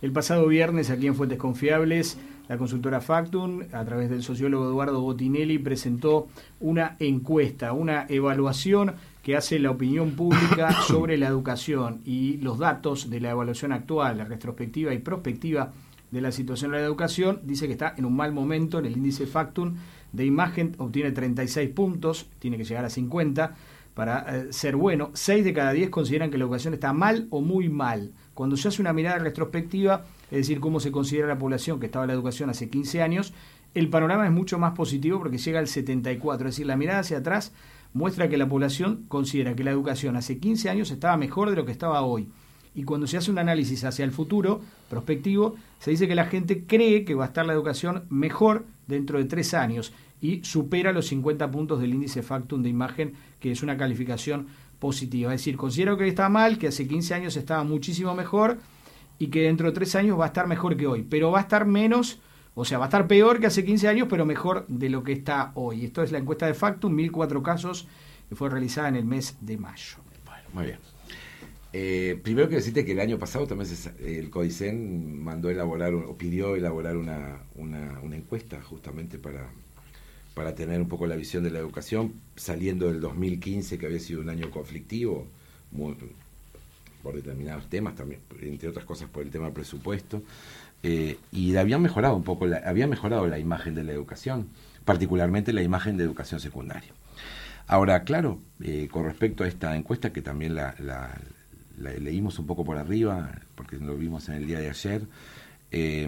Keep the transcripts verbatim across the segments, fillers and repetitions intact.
El pasado viernes, aquí en Fuentes Confiables, la consultora Factum, a través del sociólogo Eduardo Botinelli, presentó una encuesta, una evaluación que hace la opinión pública sobre la educación, y los datos de la evaluación actual, la retrospectiva y prospectiva de la situación de la educación, dice que está en un mal momento. En el índice Factum de imagen obtiene treinta y seis puntos, tiene que llegar a cincuenta para eh, ser bueno. seis de cada diez consideran que la educación está mal o muy mal. Cuando se hace una mirada retrospectiva, es decir, cómo se considera la población que estaba en la educación hace quince años, el panorama es mucho más positivo porque llega al setenta y cuatro, es decir, la mirada hacia atrás muestra que la población considera que la educación hace quince años estaba mejor de lo que estaba hoy. Y cuando se hace un análisis hacia el futuro, prospectivo, se dice que la gente cree que va a estar la educación mejor dentro de tres años y supera los cincuenta puntos del índice Factum de imagen, que es una calificación positiva. Es decir, considero que está mal, que hace quince años estaba muchísimo mejor y que dentro de tres años va a estar mejor que hoy, pero va a estar menos, o sea, va a estar peor que hace quince años, pero mejor de lo que está hoy. Esto es la encuesta de Factum, mil cuatro casos, que fue realizada en el mes de mayo. Bueno, muy bien. Eh, primero quiero decirte que el año pasado también se, el CODICEN mandó elaborar o pidió elaborar una, una, una encuesta justamente para, para tener un poco la visión de la educación, saliendo del dos mil quince, que había sido un año conflictivo muy, por determinados temas, también entre otras cosas por el tema del presupuesto, eh, y habían mejorado un poco la, había mejorado la imagen de la educación, particularmente la imagen de educación secundaria. Ahora, claro, eh, con respecto a esta encuesta, que también la, la La leímos un poco por arriba, porque lo vimos en el día de ayer. Eh,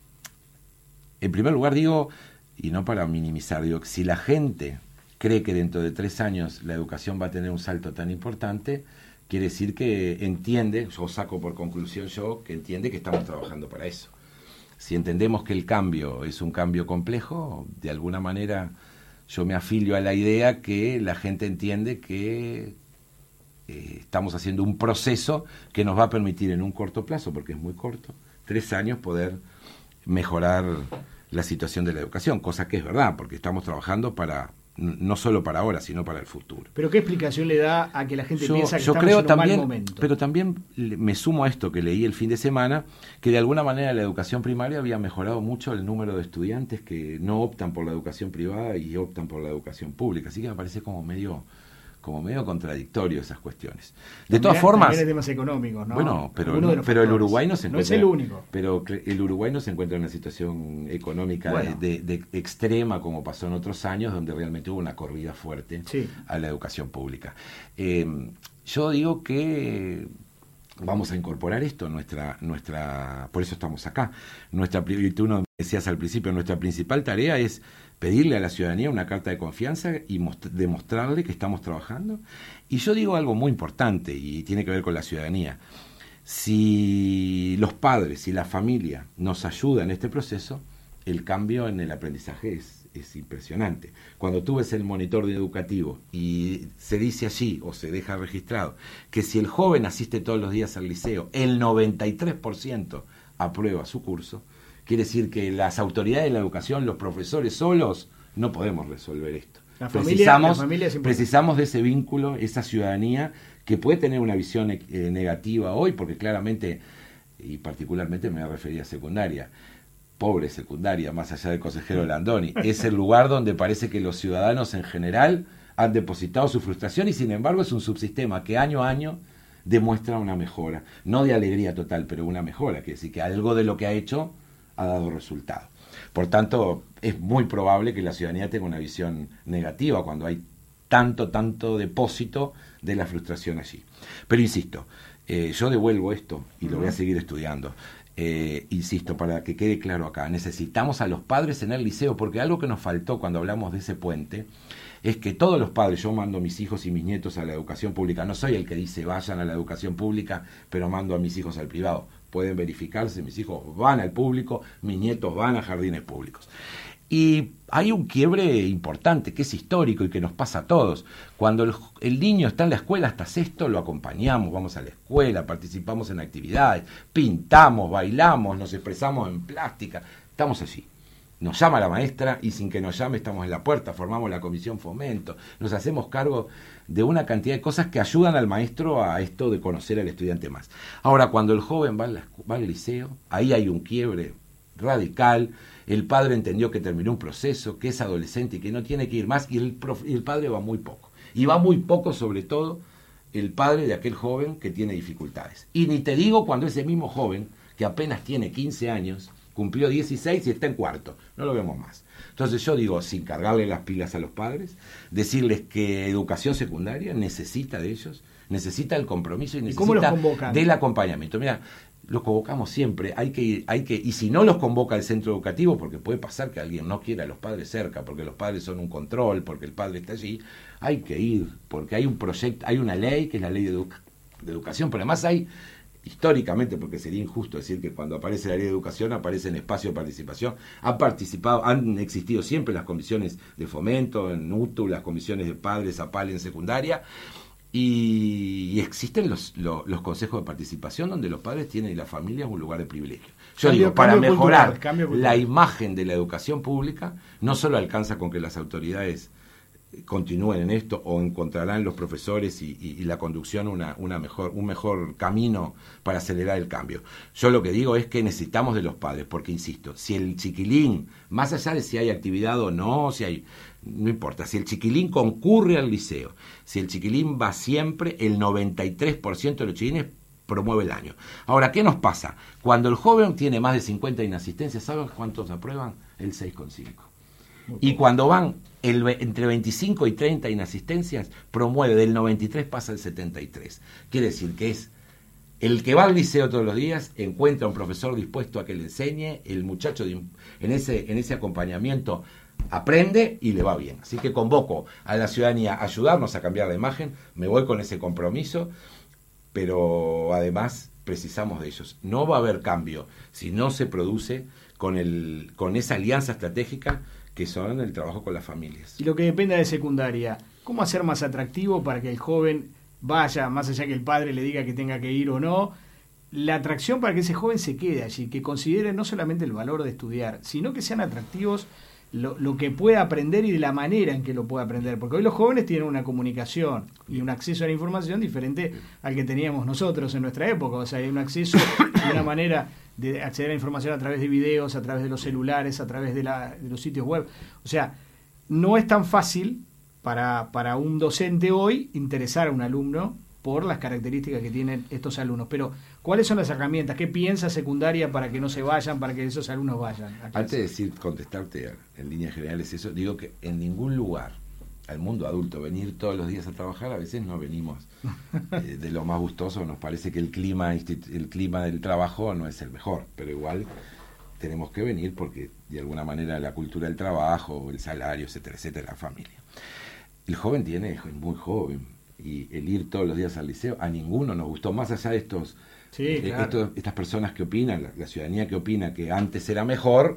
en primer lugar digo, y no para minimizar, digo, si la gente cree que dentro de tres años la educación va a tener un salto tan importante, quiere decir que entiende, yo saco por conclusión yo, que entiende que estamos trabajando para eso. Si entendemos que el cambio es un cambio complejo, de alguna manera yo me afilio a la idea que la gente entiende que Eh, estamos haciendo un proceso que nos va a permitir en un corto plazo, porque es muy corto, tres años, poder mejorar la situación de la educación, cosa que es verdad, porque estamos trabajando para, no solo para ahora, sino para el futuro. ¿Pero qué explicación le da a que la gente yo, piensa que yo estamos creo en un también, mal momento? Pero también me sumo a esto que leí el fin de semana, que de alguna manera la educación primaria había mejorado mucho el número de estudiantes que no optan por la educación privada y optan por la educación pública, así que me parece como medio... como medio contradictorio esas cuestiones. De también, todas formas... También hay temas económicos, ¿no? Bueno, pero, no, pero el Uruguay no se encuentra... No es el único. Pero el Uruguay no se encuentra en una situación económica bueno. de, de, de extrema, como pasó en otros años, donde realmente hubo una corrida fuerte sí. a la educación pública. Eh, yo digo que vamos a incorporar esto, nuestra... nuestra por eso estamos acá. Nuestra, tú nos decías al principio, nuestra principal tarea es pedirle a la ciudadanía una carta de confianza y most- demostrarle que estamos trabajando. Y yo digo algo muy importante y tiene que ver con la ciudadanía. Si los padres y la familia nos ayudan en este proceso, el cambio en el aprendizaje es, es impresionante. Cuando tú ves el monitor educativo y se dice allí, o se deja registrado, que si el joven asiste todos los días al liceo, el noventa y tres por ciento aprueba su curso, quiere decir que las autoridades de la educación, los profesores solos, no podemos resolver esto. La familia, precisamos, la familia precisamos de ese vínculo, esa ciudadanía que puede tener una visión eh, negativa hoy, porque claramente, y particularmente me refería a secundaria, pobre secundaria, más allá del consejero Landoni, es el lugar donde parece que los ciudadanos en general han depositado su frustración y sin embargo es un subsistema que año a año demuestra una mejora, no de alegría total, pero una mejora, quiere decir que algo de lo que ha hecho ha dado resultado. Por tanto, es muy probable que la ciudadanía tenga una visión negativa cuando hay tanto, tanto depósito de la frustración allí. Pero insisto, eh, yo devuelvo esto y lo voy a seguir estudiando. Eh, insisto, para que quede claro acá, necesitamos a los padres en el liceo, porque algo que nos faltó cuando hablamos de ese puente es que todos los padres, yo mando a mis hijos y mis nietos a la educación pública, no soy el que dice vayan a la educación pública, pero mando a mis hijos al privado. Pueden verificarse, mis hijos van al público, mis nietos van a jardines públicos. Y hay un quiebre importante, que es histórico y que nos pasa a todos. Cuando el, el niño está en la escuela hasta sexto, lo acompañamos, vamos a la escuela, participamos en actividades, pintamos, bailamos, nos expresamos en plástica, estamos allí. nos llama la maestra y sin que nos llame estamos en la puerta, formamos la comisión fomento, nos hacemos cargo de una cantidad de cosas que ayudan al maestro a esto de conocer al estudiante más. Ahora, cuando el joven va, la, va al liceo, ahí hay un quiebre radical, el padre entendió que terminó un proceso, que es adolescente y que no tiene que ir más, y el, prof, y el padre va muy poco. Y va muy poco, sobre todo, el padre de aquel joven que tiene dificultades. Y ni te digo cuando ese mismo joven, que apenas tiene quince años, cumplió dieciséis y está en cuarto, no lo vemos más. Entonces yo digo, sin cargarle las pilas a los padres, decirles que educación secundaria necesita de ellos, necesita el compromiso y necesita ¿Y del acompañamiento. Mira, los convocamos siempre, hay que ir, hay que, y si no los convoca el centro educativo, porque puede pasar que alguien no quiera a los padres cerca, porque los padres son un control, porque el padre está allí, hay que ir, porque hay un proyecto, hay una ley que es la ley de, educa, de educación, pero además hay históricamente, porque sería injusto decir que cuando aparece la ley de educación aparece en espacio de participación, han participado, han existido siempre las comisiones de fomento, en U T U, las comisiones de padres, APAL en secundaria, y, y existen los, los, los consejos de participación donde los padres tienen y la familia es un lugar de privilegio. Yo cambio, digo, para mejorar cultural, la imagen de la educación pública, no solo alcanza con que las autoridades continúen en esto o encontrarán los profesores y, y, y la conducción una, una mejor, un mejor camino para acelerar el cambio. Yo lo que digo es que necesitamos de los padres, porque insisto, si el chiquilín, más allá de si hay actividad o no, si hay, no importa, si el chiquilín concurre al liceo, si el chiquilín va siempre, el noventa y tres por ciento de los chiquilines promueve el año. Ahora, ¿qué nos pasa? Cuando el joven tiene más de cincuenta inasistencias, ¿saben cuántos aprueban? El seis coma cinco. Y cuando van el, entre veinticinco y treinta inasistencias, promueve del noventa y tres pasa al setenta y tres. Quiere decir que es el que va al liceo todos los días, encuentra un profesor dispuesto a que le enseñe, el muchacho de, en, ese, en ese acompañamiento aprende y le va bien. Así que convoco a la ciudadanía a ayudarnos a cambiar la imagen, me voy con ese compromiso, pero además precisamos de ellos. No va a haber cambio si no se produce con, el, con esa alianza estratégica que son el trabajo con las familias. Y lo que dependa de secundaria, ¿cómo hacer más atractivo para que el joven vaya, más allá que el padre le diga que tenga que ir o no, la atracción para que ese joven se quede allí, que considere no solamente el valor de estudiar, sino que sean atractivos lo, lo que pueda aprender y de la manera en que lo pueda aprender? Porque hoy los jóvenes tienen una comunicación y un acceso a la información diferente al que teníamos nosotros en nuestra época. O sea, hay un acceso de una manera de acceder a la información a través de videos, a través de los celulares, a través de, la, de los sitios web. O sea, no es tan fácil para, para un docente hoy interesar a un alumno por las características que tienen estos alumnos. Pero, ¿cuáles son las herramientas? ¿Qué piensa secundaria para que no se vayan, para que esos alumnos vayan? Antes de decir, contestarte en líneas generales eso, digo que en ningún lugar al mundo adulto venir todos los días a trabajar, a veces no venimos eh, de lo más gustoso, nos parece que el clima el clima del trabajo no es el mejor, pero igual tenemos que venir porque de alguna manera la cultura del trabajo, el salario, etcétera, etcétera, la familia. El joven tiene, es muy joven, y el ir todos los días al liceo, a ninguno nos gustó, más allá de estos, sí, eh, claro. estos estas personas que opinan, la, la ciudadanía que opina que antes era mejor.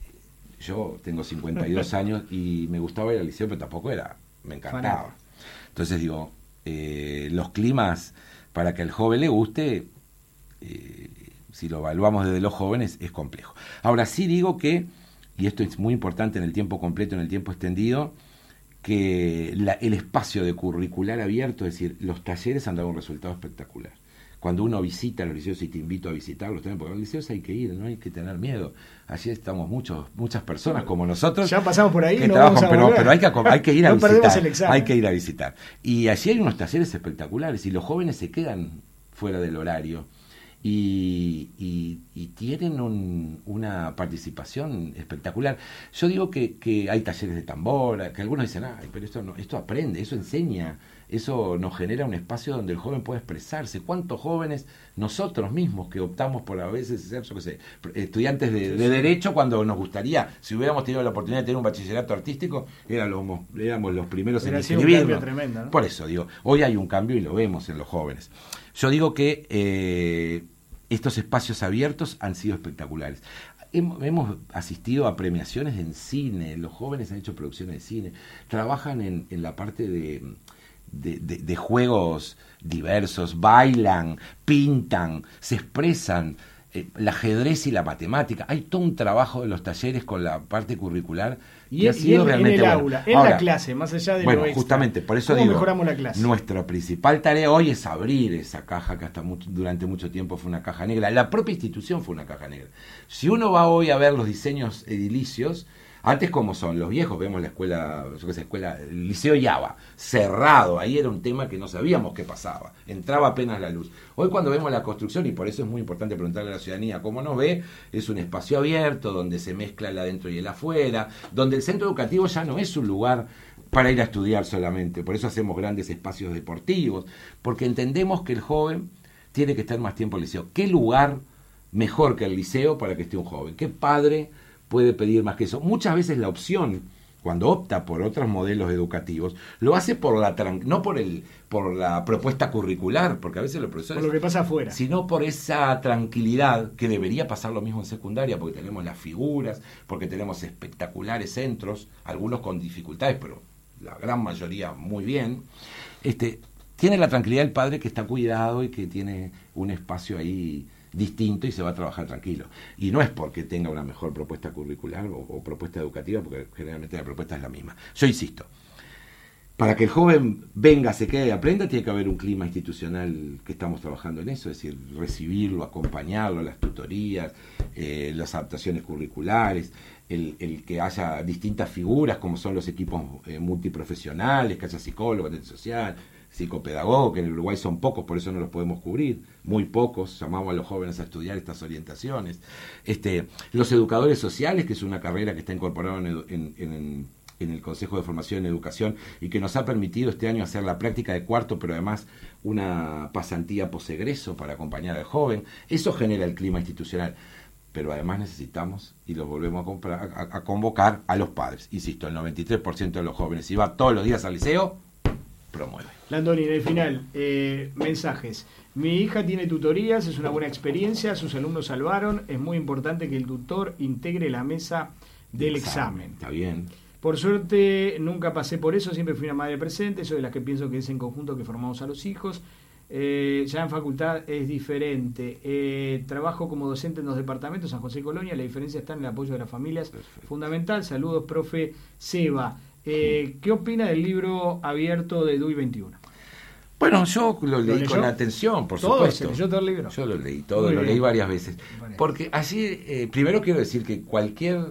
Yo tengo cincuenta y dos años y me gustaba ir al liceo, pero tampoco era, me encantaba. Fanático. Entonces digo, eh, los climas para que al joven le guste, eh, si lo evaluamos desde los jóvenes, es complejo. Ahora sí digo que, y esto es muy importante en el tiempo completo, en el tiempo extendido, que la, el espacio de curricular abierto, es decir, los talleres han dado un resultado espectacular. Cuando uno visita los liceos, y te invito a visitarlos también, porque a los liceos hay que ir, no hay que tener miedo. Allí estamos muchos, muchas personas como nosotros. Ya pasamos por ahí, que no trabajan, vamos a pero, volver. pero hay que, hay que ir a no visitar. Perdemos el examen. Hay que ir a visitar. Y allí hay unos talleres espectaculares y los jóvenes se quedan fuera del horario y, y, y tienen un, una participación espectacular. Yo digo que, que hay talleres de tambor, que algunos dicen, ay, pero esto no, esto aprende, eso enseña. Eso nos genera un espacio donde el joven puede expresarse. ¿Cuántos jóvenes, nosotros mismos, que optamos por a veces ser, yo qué sé, estudiantes de, de Derecho, cuando nos gustaría, si hubiéramos tenido la oportunidad de tener un bachillerato artístico, éramos, éramos los primeros en inscribirnos. Tremendo, ¿no? Por eso digo, hoy hay un cambio y lo vemos en los jóvenes. Yo digo que eh, estos espacios abiertos han sido espectaculares. Hemos, hemos asistido a premiaciones en cine, los jóvenes han hecho producciones de cine, trabajan en, en la parte de... De, de, de juegos diversos, bailan, pintan, se expresan. eh, el ajedrez y la matemática. Hay todo un trabajo de los talleres con la parte curricular y, que ha sido en, realmente en el bueno. aula, en Ahora, la clase, más allá de bueno, lo extra. justamente, por eso ¿Cómo digo, mejoramos la clase? Nuestra principal tarea hoy es abrir esa caja que hasta mucho, durante mucho tiempo fue una caja negra. La propia institución fue una caja negra. Si uno va hoy a ver los diseños edilicios, antes como son los viejos, vemos la escuela, yo qué sé, escuela, el Liceo Yaba, cerrado, ahí era un tema que no sabíamos qué pasaba, entraba apenas la luz. Hoy cuando vemos la construcción, y por eso es muy importante preguntarle a la ciudadanía cómo nos ve, es un espacio abierto, donde se mezcla el adentro y el afuera, donde el centro educativo ya no es un lugar para ir a estudiar solamente, por eso hacemos grandes espacios deportivos, porque entendemos que el joven tiene que estar más tiempo en el liceo. ¿Qué lugar mejor que el liceo para que esté un joven? ¿Qué padre puede pedir más que eso? Muchas veces la opción, cuando opta por otros modelos educativos, lo hace por la tran- no por el por la propuesta curricular, porque a veces los profesores... Por lo que pasa afuera. Sino por esa tranquilidad, que debería pasar lo mismo en secundaria, porque tenemos las figuras, porque tenemos espectaculares centros, algunos con dificultades, pero la gran mayoría muy bien. Este, tiene la tranquilidad del padre que está cuidado y que tiene un espacio ahí distinto y se va a trabajar tranquilo. Y no es porque tenga una mejor propuesta curricular o, o propuesta educativa, porque generalmente la propuesta es la misma. Yo insisto, para que el joven venga, se quede y aprenda, tiene que haber un clima institucional que estamos trabajando en eso, es decir, recibirlo, acompañarlo, las tutorías, eh, las adaptaciones curriculares, el, el que haya distintas figuras como son los equipos eh, multiprofesionales, que haya psicólogo, asistente social, psicopedagogo, que en el Uruguay son pocos, por eso no los podemos cubrir, muy pocos, llamamos a los jóvenes a estudiar estas orientaciones. Este, los educadores sociales, que es una carrera que está incorporada en, en, en, en el Consejo de Formación en Educación y que nos ha permitido este año hacer la práctica de cuarto, pero además una pasantía posegreso para acompañar al joven. Eso genera el clima institucional. Pero además necesitamos, y los volvemos a, comprar, a, a convocar a los padres. Insisto, el noventa y tres por ciento de los jóvenes, si va todos los días al liceo, promueve. Landoni, en el final, eh, mensajes. Mi hija tiene tutorías, es una buena experiencia, sus alumnos salvaron, es muy importante que el tutor integre la mesa del examen. examen. Está bien. Por suerte, nunca pasé por eso, siempre fui una madre presente, soy de las que pienso que es en conjunto que formamos a los hijos. Eh, ya en facultad es diferente. Eh, trabajo como docente en dos departamentos, San José y Colonia, la diferencia está en el apoyo de las familias. Perfecto. Fundamental. Saludos, profe Seba. Eh, ¿Qué opina del libro abierto de D U I veintiuno? Bueno, yo lo leí ¿Lo con atención, por ¿Todo? supuesto. ¿Se leyó todo el libro? Yo lo leí todo, Muy lo bien. leí varias veces. Vale. Porque allí, eh, primero quiero decir que cualquier,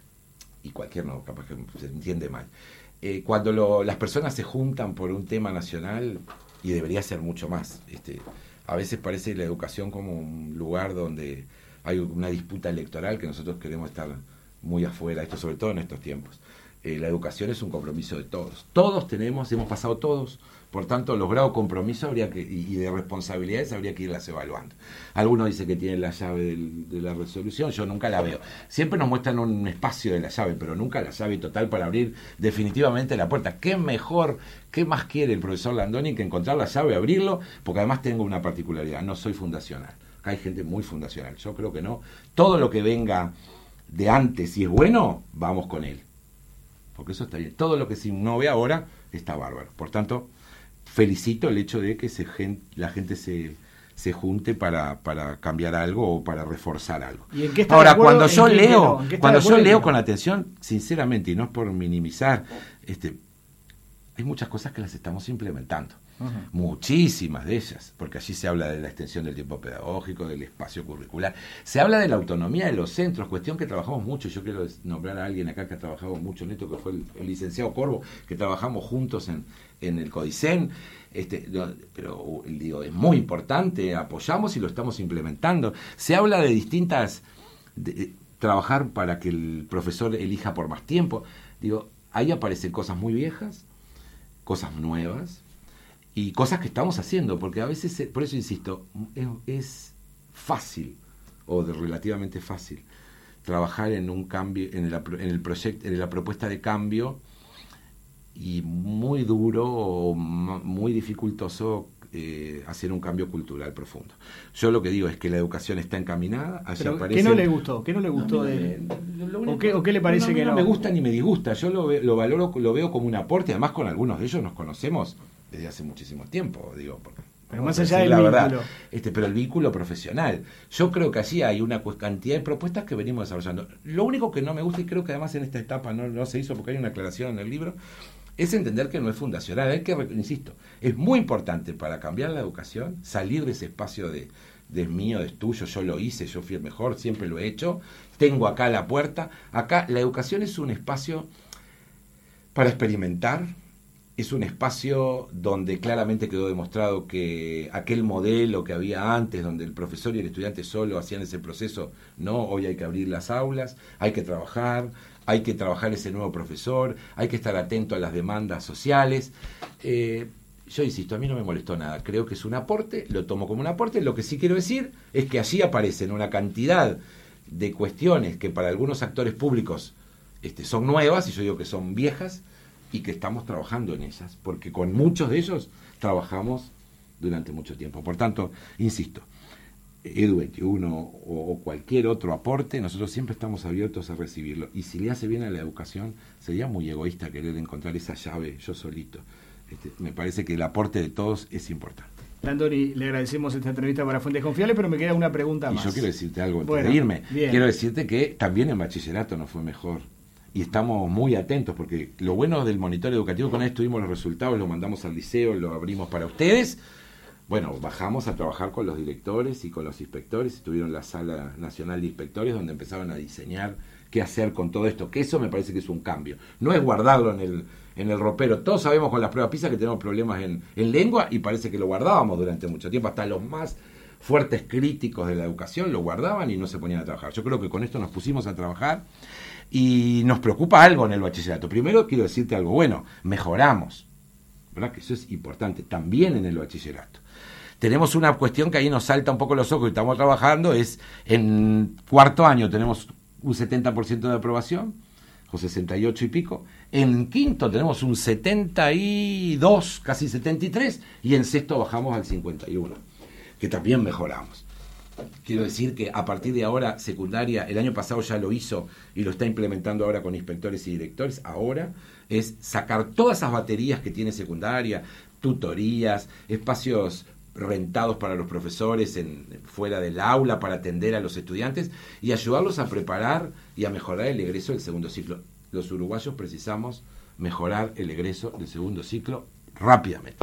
y cualquier no, capaz que se entiende mal, eh, cuando lo, las personas se juntan por un tema nacional, y debería ser mucho más, este, a veces parece la educación como un lugar donde hay una disputa electoral que nosotros queremos estar muy afuera, esto sobre todo en estos tiempos. Eh, la educación es un compromiso de todos. Todos tenemos, hemos pasado todos, por tanto, los grados de compromiso habría que, y de responsabilidades habría que irlas evaluando. Algunos dicen que tienen la llave del, de la resolución, yo nunca la veo. Siempre nos muestran un espacio de la llave, pero nunca la llave total para abrir definitivamente la puerta. ¿Qué mejor, qué más quiere el profesor Landoni que encontrar la llave, abrirlo? Porque además tengo una particularidad, no soy fundacional. Acá hay gente muy fundacional, yo creo que no. Todo lo que venga de antes, si es bueno, vamos con él. Porque eso está bien. Todo lo que se no ve ahora está bárbaro. Por tanto, felicito el hecho de que se, la gente se, se junte para, para cambiar algo o para reforzar algo. ¿Y en qué está Ahora, de acuerdo, cuando yo leo, no? cuando yo leo con atención, sinceramente, y no es por minimizar, este, hay muchas cosas que las estamos implementando. Uh-huh. Muchísimas de ellas, porque allí se habla de la extensión del tiempo pedagógico, del espacio curricular, se habla de la autonomía de los centros, cuestión que trabajamos mucho. Yo quiero nombrar a alguien acá que ha trabajado mucho en esto, que fue el, el licenciado Corvo, que trabajamos juntos en, en el CODICEN. Este, pero digo, es muy importante, apoyamos y lo estamos implementando. Se habla de distintas, de, de, trabajar para que el profesor elija por más tiempo. Digo, ahí aparecen cosas muy viejas, cosas nuevas, y cosas que estamos haciendo, porque a veces, por eso insisto, es, es fácil, o de relativamente fácil, trabajar en un cambio, en el, en el proyecto, en la propuesta de cambio, y muy duro o muy dificultoso eh, hacer un cambio cultural profundo. Yo lo que digo es que la educación está encaminada, allá aparece... ¿Qué no le gustó? ¿Qué no le gustó? No, de... lo, lo único, ¿O, qué, ¿O qué le parece no, no, que no? No me gusta ni me disgusta, yo lo, lo valoro, lo veo como un aporte, además con algunos de ellos nos conocemos desde hace muchísimo tiempo, digo, porque Pero más allá del vínculo. Verdad, este, pero el vínculo profesional. Yo creo que allí hay una cantidad de propuestas que venimos desarrollando. Lo único que no me gusta, y creo que además en esta etapa no, no se hizo porque hay una aclaración en el libro, es entender que no es fundacional. Hay que, insisto, es muy importante para cambiar la educación, salir de ese espacio de, de mío, de tuyo, yo lo hice, yo fui el mejor, siempre lo he hecho, tengo acá la puerta. Acá la educación es un espacio para experimentar. Es un espacio donde claramente quedó demostrado que aquel modelo que había antes, donde el profesor y el estudiante solo hacían ese proceso, no, hoy hay que abrir las aulas, hay que trabajar, hay que trabajar ese nuevo profesor, hay que estar atento a las demandas sociales. Eh, yo insisto, a mí no me molestó nada, creo que es un aporte, lo tomo como un aporte. Lo que sí quiero decir es que allí aparecen una cantidad de cuestiones que para algunos actores públicos este, son nuevas, y yo digo que son viejas, y que estamos trabajando en ellas, porque con muchos de ellos trabajamos durante mucho tiempo. Por tanto, insisto, Edu veintiuno o, o cualquier otro aporte, nosotros siempre estamos abiertos a recibirlo, y si le hace bien a la educación, sería muy egoísta querer encontrar esa llave yo solito. Este, me parece que el aporte de todos es importante. Landoni, le agradecemos esta entrevista para Fuentes Confiables, pero me queda una pregunta y más. Y yo quiero decirte algo antes bueno, de irme. Bien. Quiero decirte que también en bachillerato nos fue mejor. Y estamos muy atentos, porque lo bueno del monitoreo educativo, con esto tuvimos los resultados, lo mandamos al liceo, lo abrimos para ustedes. Bueno, bajamos a trabajar con los directores y con los inspectores, estuvieron en la Sala Nacional de Inspectores, donde empezaron a diseñar qué hacer con todo esto, que eso me parece que es un cambio. No es guardarlo en el, en el ropero. Todos sabemos con las pruebas PISA que tenemos problemas en, en lengua, y parece que lo guardábamos durante mucho tiempo, hasta los más fuertes críticos de la educación lo guardaban y no se ponían a trabajar. Yo creo que con esto nos pusimos a trabajar. Y nos preocupa algo en el bachillerato. Primero quiero decirte algo bueno, mejoramos, ¿verdad? Que eso es importante, también en el bachillerato. Tenemos una cuestión que ahí nos salta un poco los ojos y estamos trabajando, es en cuarto año tenemos un setenta por ciento de aprobación, o sesenta y ocho y pico, en quinto tenemos un setenta y dos, casi setenta y tres, y en sexto bajamos al cincuenta y uno, que también mejoramos. Quiero decir que a partir de ahora, secundaria, el año pasado ya lo hizo y lo está implementando ahora con inspectores y directores, ahora es sacar todas esas baterías que tiene secundaria, tutorías, espacios rentados para los profesores en, fuera del aula para atender a los estudiantes y ayudarlos a preparar y a mejorar el egreso del segundo ciclo. Los uruguayos precisamos mejorar el egreso del segundo ciclo rápidamente.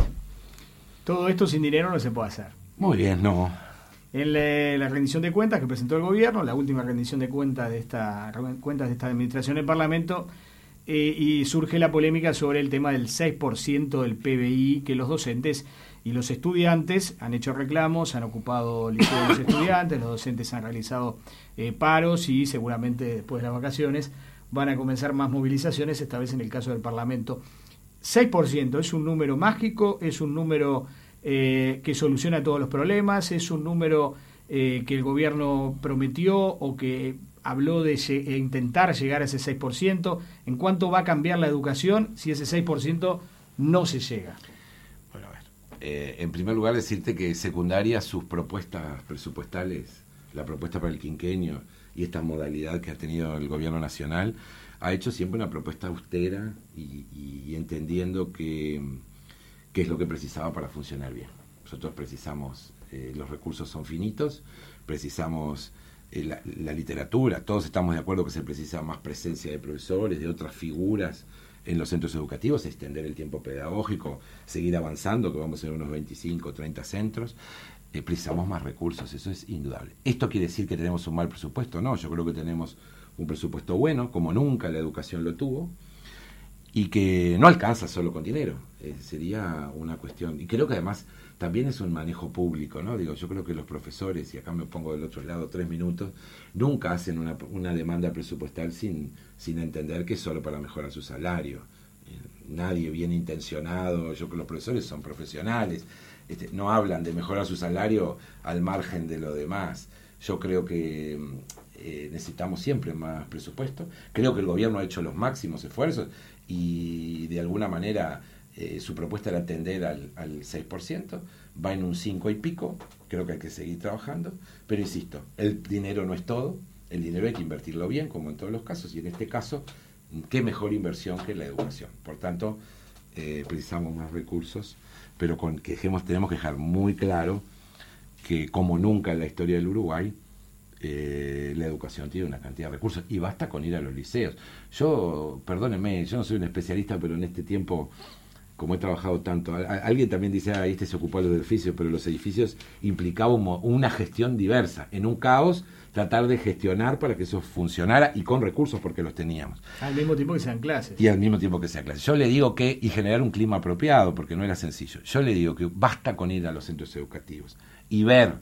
Todo esto sin dinero no se puede hacer. Muy bien, no... En la, la rendición de cuentas que presentó el gobierno, la última rendición de cuentas de esta cuentas de esta administración del Parlamento, eh, y surge la polémica sobre el tema del seis por ciento del P B I que los docentes y los estudiantes han hecho reclamos, han ocupado el liceo de los estudiantes, los docentes han realizado eh, paros y seguramente después de las vacaciones van a comenzar más movilizaciones, esta vez en el caso del Parlamento. seis por ciento es un número mágico, es un número... Eh, que soluciona todos los problemas, es un número eh, que el gobierno prometió o que habló de lle- intentar llegar a ese seis por ciento. ¿En cuánto va a cambiar la educación si ese seis por ciento no se llega? Bueno, a ver, eh, en primer lugar decirte que secundaria, sus propuestas presupuestales, la propuesta para el quinquenio y esta modalidad que ha tenido el gobierno nacional, ha hecho siempre una propuesta austera y, y entendiendo que qué es lo que precisaba para funcionar bien. Nosotros precisamos, eh, los recursos son finitos, precisamos eh, la, la literatura, todos estamos de acuerdo que se precisa más presencia de profesores, de otras figuras en los centros educativos, extender el tiempo pedagógico, seguir avanzando, que vamos a ser unos veinticinco o treinta centros, eh, precisamos más recursos, eso es indudable. ¿Esto quiere decir que tenemos un mal presupuesto? No, yo creo que tenemos un presupuesto bueno, como nunca la educación lo tuvo, y que no alcanza solo con dinero, eh, sería una cuestión, y creo que además también es un manejo público, ¿no? Digo, yo creo que los profesores, y acá me pongo del otro lado tres minutos, nunca hacen una, una demanda presupuestal sin, sin entender que es solo para mejorar su salario. Eh, nadie bien intencionado, yo creo que los profesores son profesionales, este, no hablan de mejorar su salario al margen de lo demás. Yo creo que eh, necesitamos siempre más presupuesto, creo que el gobierno ha hecho los máximos esfuerzos, y de alguna manera eh, su propuesta era tender al, al seis por ciento, va en un cinco y pico, creo que hay que seguir trabajando, pero insisto, el dinero no es todo, el dinero hay que invertirlo bien, como en todos los casos, y en este caso, qué mejor inversión que la educación. Por tanto, eh, precisamos más recursos, pero con que dejemos, tenemos que dejar muy claro que como nunca en la historia del Uruguay, eh, la educación tiene una cantidad de recursos y basta con ir a los liceos. Yo, perdónenme, yo no soy un especialista, pero en este tiempo, como he trabajado tanto, a, a, alguien también dice, ah, este se ocupó de los edificios, pero los edificios implicaban una gestión diversa. En un caos, tratar de gestionar para que eso funcionara y con recursos porque los teníamos. Al mismo tiempo que sean clases. Y al mismo tiempo que sean clases. Yo le digo que, y generar un clima apropiado, porque no era sencillo. Yo le digo que basta con ir a los centros educativos y ver.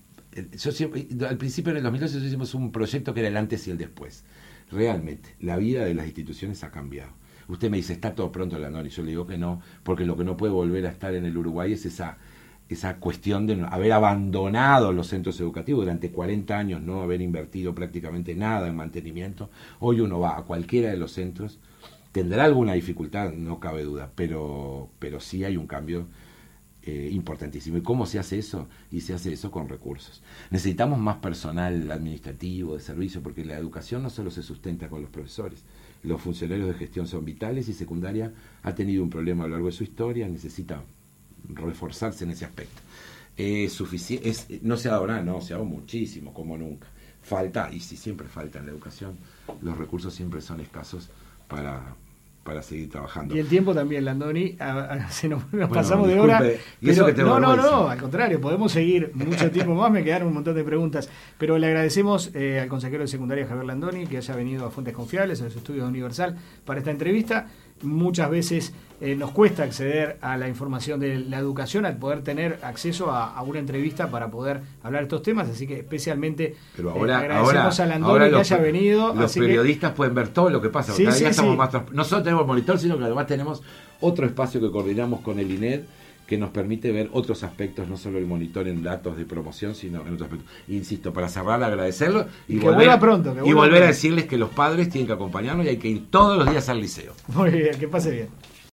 Yo siempre, al principio en el dos mil doce hicimos un proyecto que era el antes y el después. Realmente, la vida de las instituciones ha cambiado. Usted me dice, está todo pronto, Landoni, y yo le digo que no, porque lo que no puede volver a estar en el Uruguay es esa, esa cuestión de haber abandonado los centros educativos durante cuarenta años, no haber invertido prácticamente nada en mantenimiento. Hoy uno va a cualquiera de los centros, tendrá alguna dificultad, no cabe duda, pero, pero sí hay un cambio eh, importantísimo. ¿Y cómo se hace eso? Y se hace eso con recursos. Necesitamos más personal administrativo, de servicio, porque la educación no solo se sustenta con los profesores. Los funcionarios de gestión son vitales y secundaria ha tenido un problema a lo largo de su historia, necesita reforzarse en ese aspecto. Eh, sufici- es, no se ha dado nada, no, se ha dado muchísimo, como nunca. Falta, y si siempre falta en la educación, los recursos siempre son escasos para, para seguir trabajando. Y el tiempo también, Landoni, a, a, se nos, nos bueno, pasamos disculpe, de hora. y eso Pero, que tengo no, no, vergüenza. no, al contrario, podemos seguir mucho tiempo más, me quedaron un montón de preguntas. Pero le agradecemos eh, al consejero de secundaria Javier Landoni que haya venido a Fuentes Confiables, a los estudios de Universal, para esta entrevista. Muchas veces eh, nos cuesta acceder a la información de la educación, al poder tener acceso a, a una entrevista para poder hablar de estos temas, así que especialmente Pero ahora, eh, agradecemos ahora, a Landoni ahora que los, haya venido. Los así periodistas que pueden ver todo lo que pasa. Sí, Cada sí, día estamos sí. más trans... No solo tenemos monitor, sino que además tenemos otro espacio que coordinamos con el I N E D que nos permite ver otros aspectos, no solo el monitor en datos de promoción, sino en otros aspectos. Insisto, para cerrar, agradecerlo y, Y que volver, vuelva pronto, que y vuelva volver a pronto. decirles que los padres tienen que acompañarnos y hay que ir todos los días al liceo. Muy bien, que pase bien.